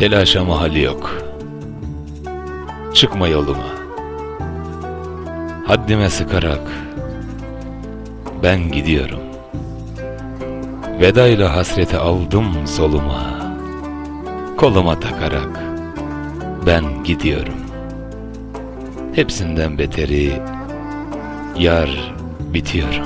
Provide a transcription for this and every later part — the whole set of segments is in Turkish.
Telaşa mahali yok. Çıkma yoluma. Haddime sıkarak ben gidiyorum. Vedayla hasreti aldım soluma. Koluma takarak ben gidiyorum. Hepsinden beteri yar bitiyorum.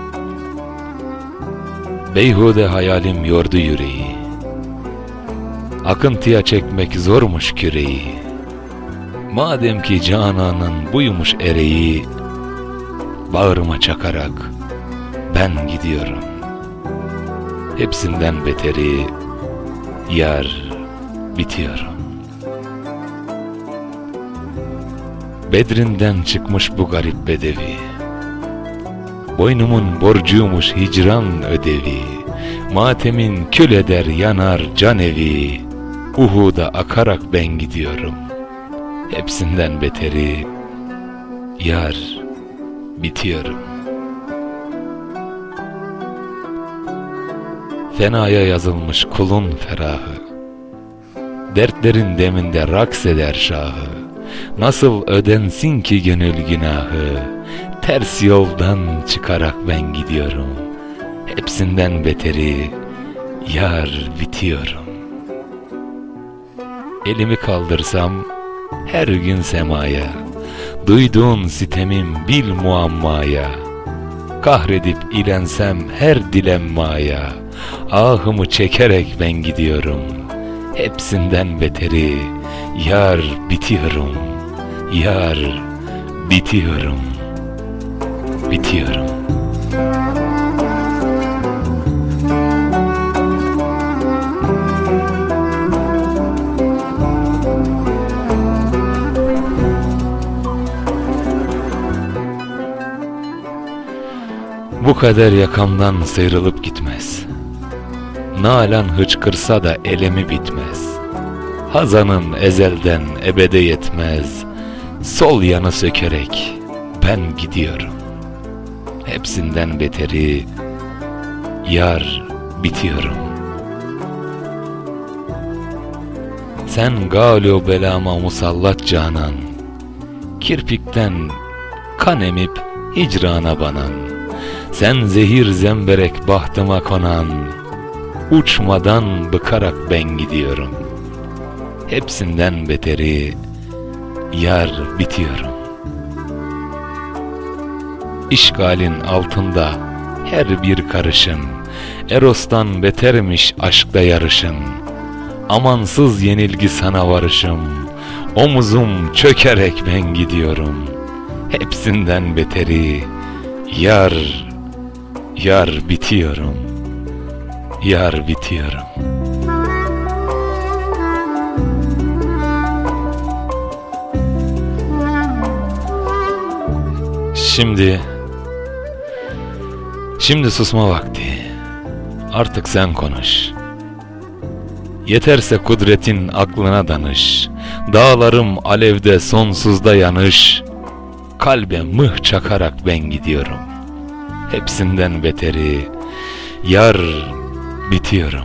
Beyhude hayalim yordu yüreği. Akıntıya çekmek zormuş küreği. Madem ki cananın buymuş ereği, bağrıma çakarak ben gidiyorum. Hepsinden beteri yar bitiyorum. Bedrinden çıkmış bu garip bedevi. Boynumun borcuymuş hicran ödevi. Matemin kül eder yanar can evi. Uhud'a akarak ben gidiyorum. Hepsinden beteri yar bitiyorum. Fenaya yazılmış kulun ferahı. Dertlerin deminde raks eder şahı. Nasıl ödensin ki gönül günahı? Ters yoldan çıkarak ben gidiyorum. Hepsinden beteri yar bitiyorum. Elimi kaldırsam her gün semaya, duyduğun sitemim bil muammaya. Kahredip ilensem her dilemmaya, ahımı çekerek ben gidiyorum. Hepsinden beteri yar bitiyorum. Yar bitiyorum. Bitiyorum. Bu kader yakamdan sıyrılıp gitmez. Nalan hıçkırsa da elemi bitmez. Hazanım ezelden ebede yetmez. Sol yanı sökerek ben gidiyorum. Hepsinden beteri yar bitiyorum. Sen gâlu belama musallat canan, kirpikten kan emip hicrana banan. Sen zehir zemberek bahtıma konan, uçmadan bıkarak ben gidiyorum. Hepsinden beteri yar bitiyorum. İşgalin altında her bir karışım, Eros'tan betermiş aşkta yarışım. Amansız yenilgi sana varışım, omuzum çökerek ben gidiyorum. Hepsinden beteri yar bitiyorum. Yar bitiyorum. Şimdi susma vakti. Artık sen konuş. Yeterse kudretin aklına danış. Dağlarım alevde sonsuzda yanış. Kalbe mıh çakarak ben gidiyorum. Hepsinden beteri yar bitiyorum.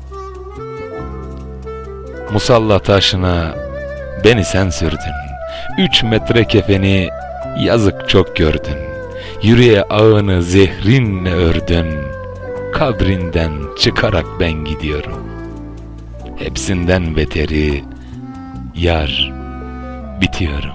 Musalla taşına beni sen sürdün. 3 metre kefeni yazık çok gördün. Yüreğe ağını zehrinle ördün. Kabrinden çıkarak ben gidiyorum. Hepsinden beteri yar bitiyorum.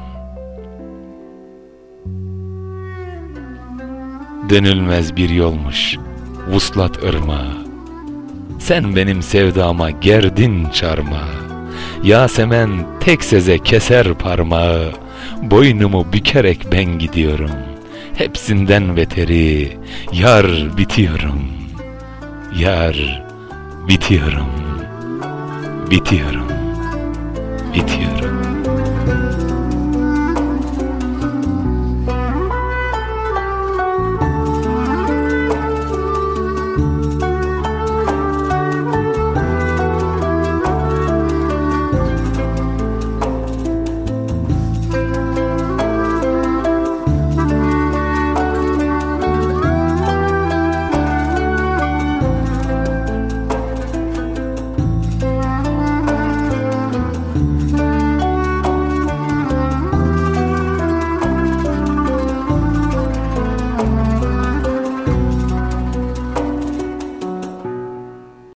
Dönülmez bir yolmuş vuslat ırmağı. Sen benim sevdama gerdin çarmıha. Yasemen tek seze keser parmağı. Boynumu bükerek ben gidiyorum. Hepsinden beteri yar bitiyorum. Yar bitiyorum. Bitiyorum. Bitiyorum.